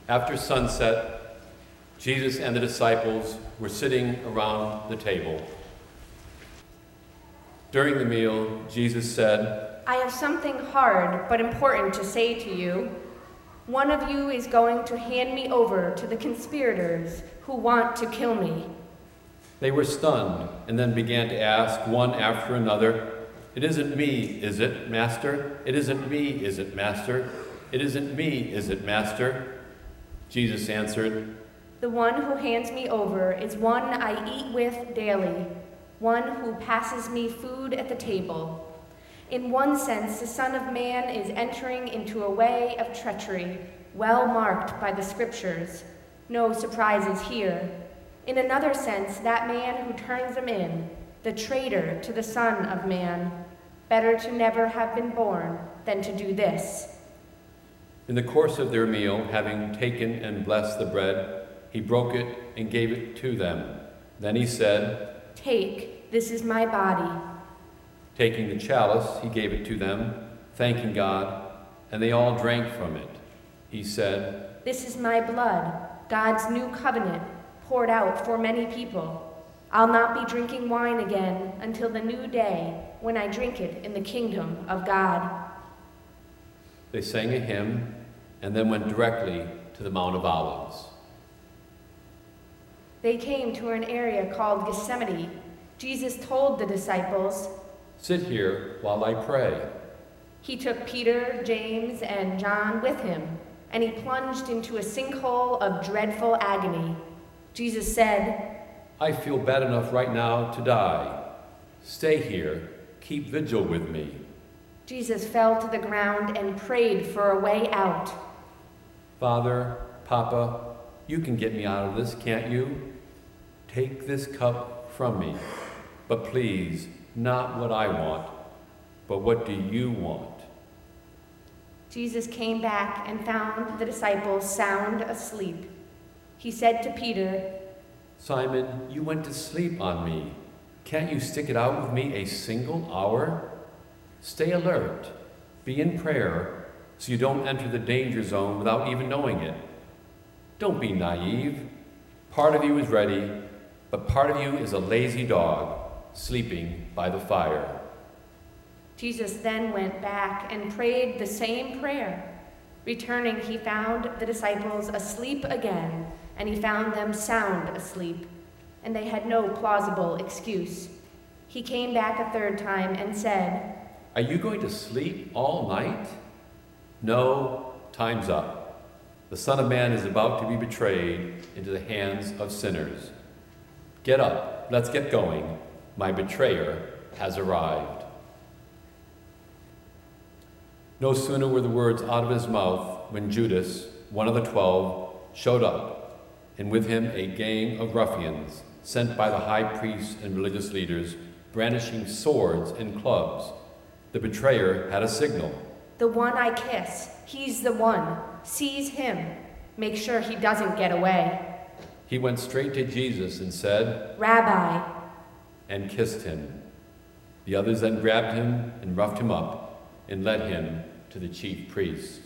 After sunset, Jesus and the disciples were sitting around the table. During the meal, Jesus said, "I have something hard but important to say to you. One of you is going to hand me over to the conspirators who want to kill me." They were stunned and then began to ask one after another, "It isn't me, is it, Master? It isn't me, is it, Master? It isn't me, is it, Master?" Jesus answered, "The one who hands me over is one I eat with daily, one who passes me food at the table. In one sense, the Son of Man is entering into a way of treachery, well marked by the Scriptures. No surprises here. In another sense, that man who turns him in, the traitor to the Son of Man, better to never have been born than to do this." In the course of their meal, having taken and blessed the bread, he broke it and gave it to them. Then he said, "Take, this is my body." Taking the chalice, he gave it to them, thanking God, and they all drank from it. He said, "This is my blood, God's new covenant, poured out for many people. I'll not be drinking wine again until the new day when I drink it in the kingdom of God." They sang a hymn and then went directly to the Mount of Olives. They came to an area called Gethsemane. Jesus told the disciples, "Sit here while I pray." He took Peter, James, and John with him, and he plunged into a sinkhole of dreadful agony. Jesus said, "I feel bad enough right now to die. Stay here, keep vigil with me." Jesus fell to the ground and prayed for a way out. "Father, Papa, you can get me out of this, can't you? Take this cup from me, but please, not what I want, but what do you want?" Jesus came back and found the disciples sound asleep. He said to Peter, "Simon, you went to sleep on me. Can't you stick it out with me a single hour? Stay alert, be in prayer, so you don't enter the danger zone without even knowing it. Don't be naive. Part of you is ready, but part of you is a lazy dog, sleeping by the fire." Jesus then went back and prayed the same prayer. Returning, he found the disciples asleep again, and he found them sound asleep, and they had no plausible excuse. He came back a third time and said, "Are you going to sleep all night? No, time's up. The Son of Man is about to be betrayed into the hands of sinners. Get up, let's get going. My betrayer has arrived." No sooner were the words out of his mouth when Judas, one of the 12, showed up, and with him a gang of ruffians sent by the high priests and religious leaders, brandishing swords and clubs. The betrayer had a signal. "The one I kiss, he's the one. Seize him. Make sure he doesn't get away." He went straight to Jesus and said, "Rabbi," and kissed him. The others then grabbed him and roughed him up and led him to the chief priests.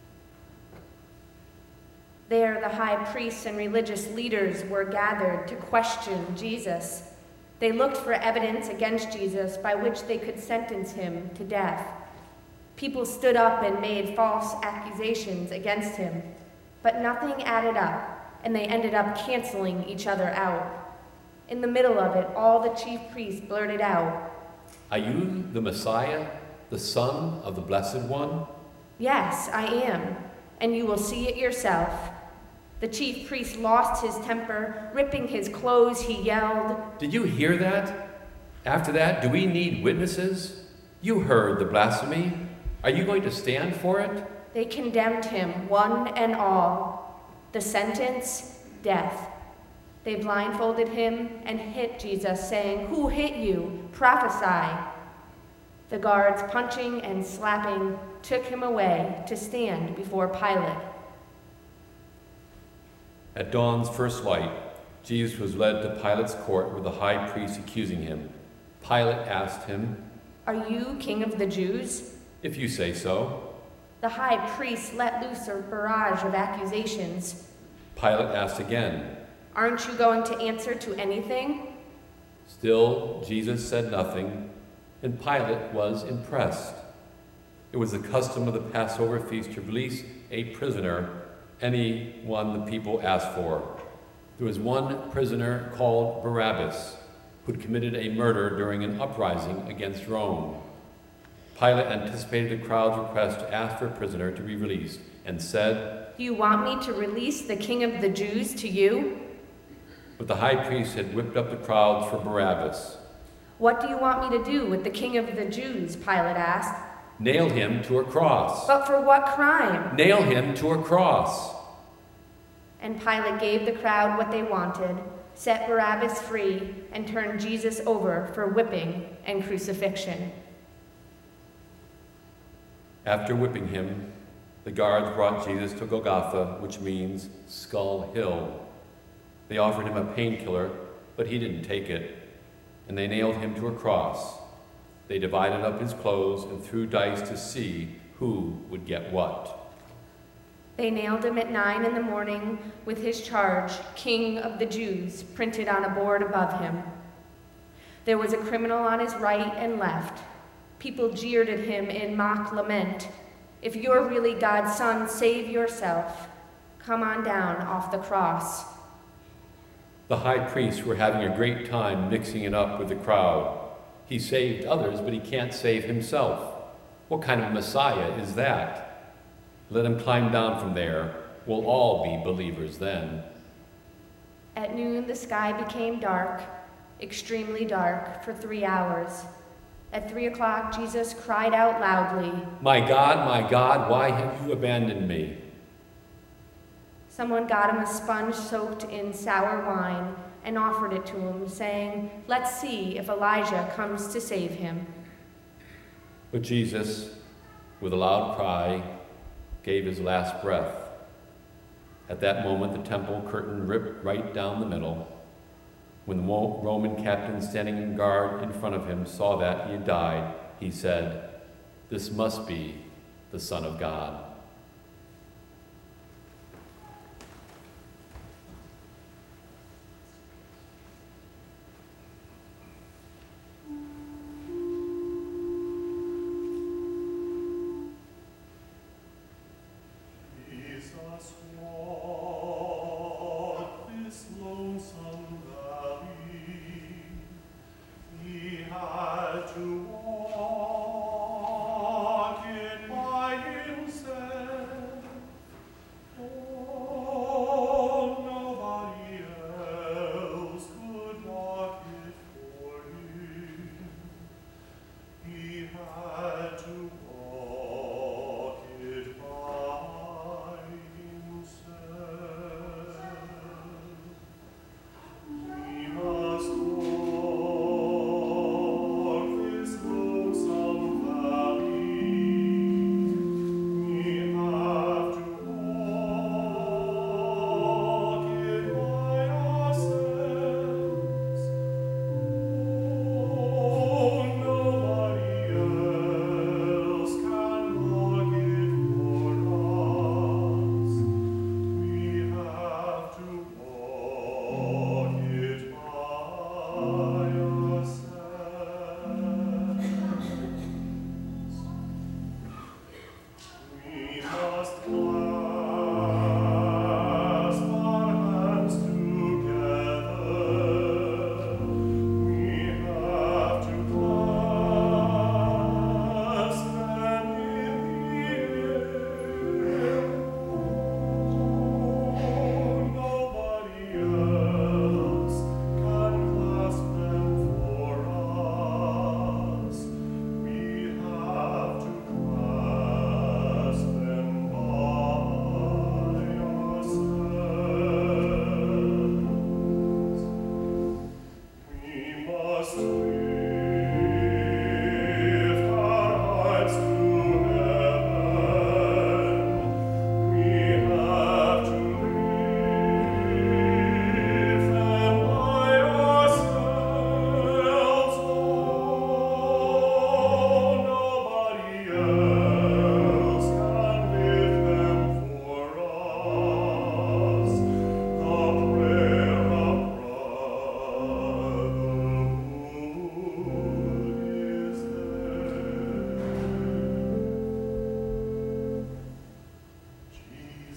There the high priests and religious leaders were gathered to question Jesus. They looked for evidence against Jesus by which they could sentence him to death. People stood up and made false accusations against him, but nothing added up, and they ended up canceling each other out. In the middle of it, all the chief priests blurted out, "Are you the Messiah, the Son of the Blessed One?" "Yes, I am, and you will see it yourself." The chief priest lost his temper. Ripping his clothes, he yelled, "Did you hear that? After that, do we need witnesses? You heard the blasphemy. Are you going to stand for it?" They condemned him, one and all. The sentence, death. They blindfolded him and hit Jesus, saying, "Who hit you? Prophesy." The guards, punching and slapping, took him away to stand before Pilate. At dawn's first light, Jesus was led to Pilate's court with the high priest accusing him. Pilate asked him, "Are you king of the Jews?" "If you say so." The high priest let loose a barrage of accusations. Pilate asked again. Aren't you going to answer to anything? Still, Jesus said nothing, and Pilate was impressed. It was the custom of the Passover feast to release a prisoner, any one the people asked for. There was one prisoner called Barabbas, who'd committed a murder during an uprising against Rome. Pilate anticipated the crowd's request to ask for a prisoner to be released and said, Do you want me to release the King of the Jews to you? But the high priest had whipped up the crowds for Barabbas. What do you want me to do with the King of the Jews? Pilate asked. Nail him to a cross. But for what crime? Nail him to a cross. And Pilate gave the crowd what they wanted, set Barabbas free, and turned Jesus over for whipping and crucifixion. After whipping him, the guards brought Jesus to Golgotha, which means Skull Hill. They offered him a painkiller, but he didn't take it, and they nailed him to a cross. They divided up his clothes and threw dice to see who would get what. They nailed him at 9 a.m. with his charge, King of the Jews, printed on a board above him. There was a criminal on his right and left. People jeered at him in mock lament. If you're really God's son, save yourself. Come on down off the cross. The high priests were having a great time mixing it up with the crowd. He saved others, but he can't save himself. What kind of Messiah is that? Let him climb down from there. We'll all be believers then. At noon, the sky became dark, extremely dark, for 3 hours. At 3 o'clock, Jesus cried out loudly, my God, why have you abandoned me?" Someone got him a sponge soaked in sour wine and offered it to him, saying, "Let's see if Elijah comes to save him." But Jesus, with a loud cry, gave his last breath. At that moment, the temple curtain ripped right down the middle. When the Roman captain standing in guard in front of him saw that he had died, he said, "This must be the Son of God." To walk in by himself.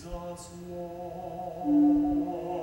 Jesus, Lord.